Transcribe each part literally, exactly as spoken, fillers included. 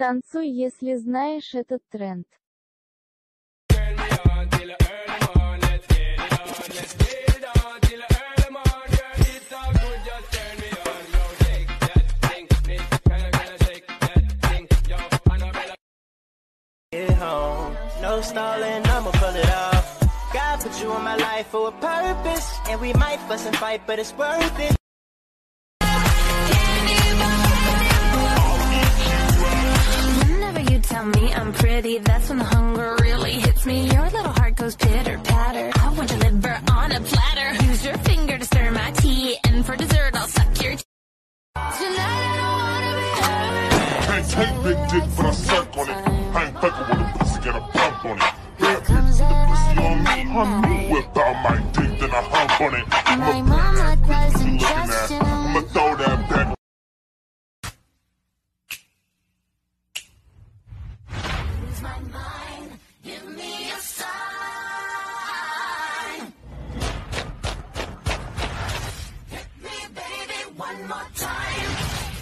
Танцуй, если знаешь этот тренд. Get home, no stalling, I'ma pull it off. God put you in my life for a purpose, and we might fuss and fight, but it's worth it. Whenever you tell me I'm pretty, that's when the hunger really hits me. Your little heart goes pitter patter. I want your liver on a platter. Use your finger to stir my tea, and for dessert I'll suck your tea. Tonight I don't wanna be hurt. Can't take big dick, but I suck on it. I ain't fucking with a pussy, get a bump on it. Here comes the pussy on me, on me. Whip out my dick, then I hump on it. My mama doesn't trust you. I'ma throw that back. Lose my mind, give me a sign. Hit me, baby, one more time.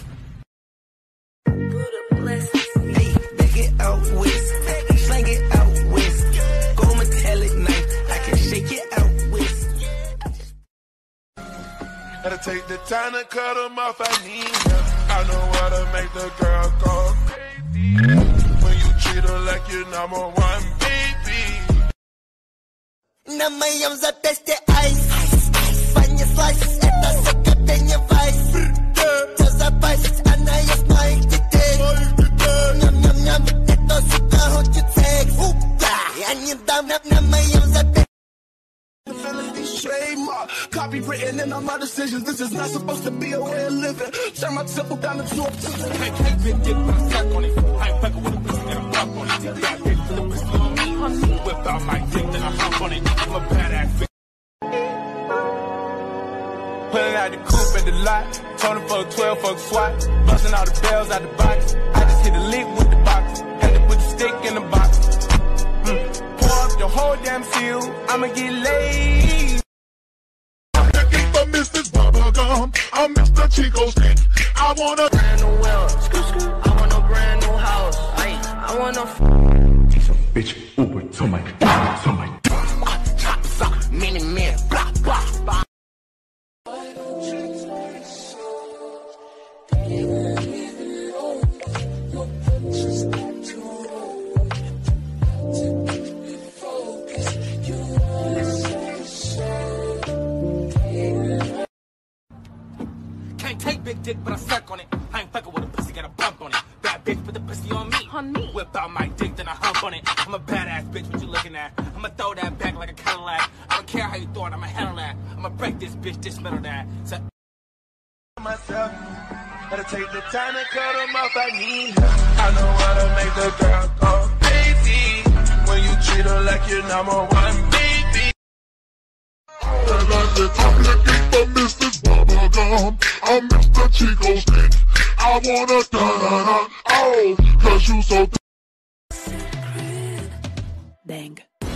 Put a blessing. Hey, big it out west, slang it out west. Go metallic knife, I can shake it out west. Gotta take the time to cut them off, I need help. I know how to make the girl go crazy. When you treat her like you're number one, baby. На моем запястье айс, понеслась, это закатание вайс. Что за пасть, она ест моих детей. Ням-ням-ням, эта сука хочет секс. Я не дам на моем запястье. Trademark, copywritten in all my decisions. This is not supposed to be a way of living. Turn my temple down to two. Can't take big dick, but I suck on it. I ain't fucking with a pussy, get a bump on it. That bitch put the pussy on me, on me. Whip out my dick, then I hump on it. I'm a badass bitch. Pulling out the coupe at the lot. Told him for a twelve, fuck SWAT. Busting all the bells out the box. I just hit a lick with the box. Had to put the stick in the box. Mm. Pour up the whole damn seal. I'ma get laid. Missus Bubblegum, I'm Mister Chico Stick. I want a brand new well, I want a brand new house. I, I want a f Some bitch Uber to my, to my chop sock, mini man, blah blah blah. Take big dick, but I suck on it. I ain't fucking with a pussy, got a bump on it. Bad bitch, put the pussy on me. On me. Whip out my dick, then I hump on it. I'm a badass bitch, what you looking at? I'ma throw that back like a Cadillac. I don't care how you throw it, I'ma handle that. I'ma break this bitch, dismantle that. So myself, gotta take the time to cut them off, I need help. I know how to make the girl go crazy. When you treat her like you're number one, baby. I'm looking for Missus Bubblegum, I'm Mister Chico Stick. I wanna da-da-da, oh, cause you so Bang.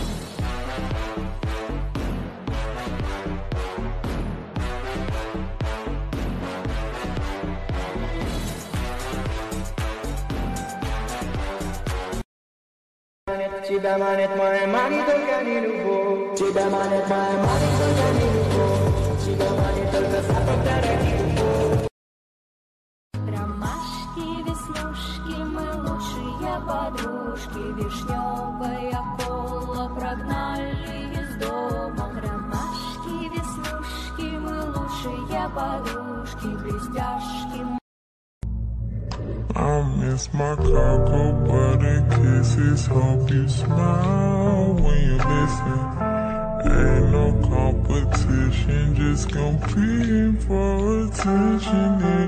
Тебя манит моя мани, только не любовь. Тебя манит моя мани, только не любовь. Тебя манит только запах дорогих любовь. Ромашки, веснушки, мы лучшие подружки. Вишневая кола прогнали из дома. Ромашки, веснушки, мы лучшие подружки. Блестяшки. I miss my cocoa butter kisses. Hope you smile when you listen. Ain't no competition, just competing for attention.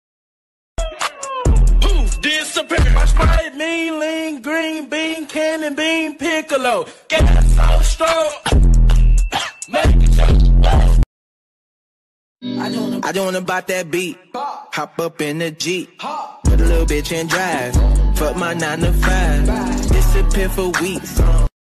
who disappear? My Sprite, lean, lean, green bean, cannon bean, piccolo. Gas so strong. Make it so. I just, I just wanna bop that beat. Hop up in the Jeep. Put a little bitch in drive. Fuck my nine to five. Disappear for weeks.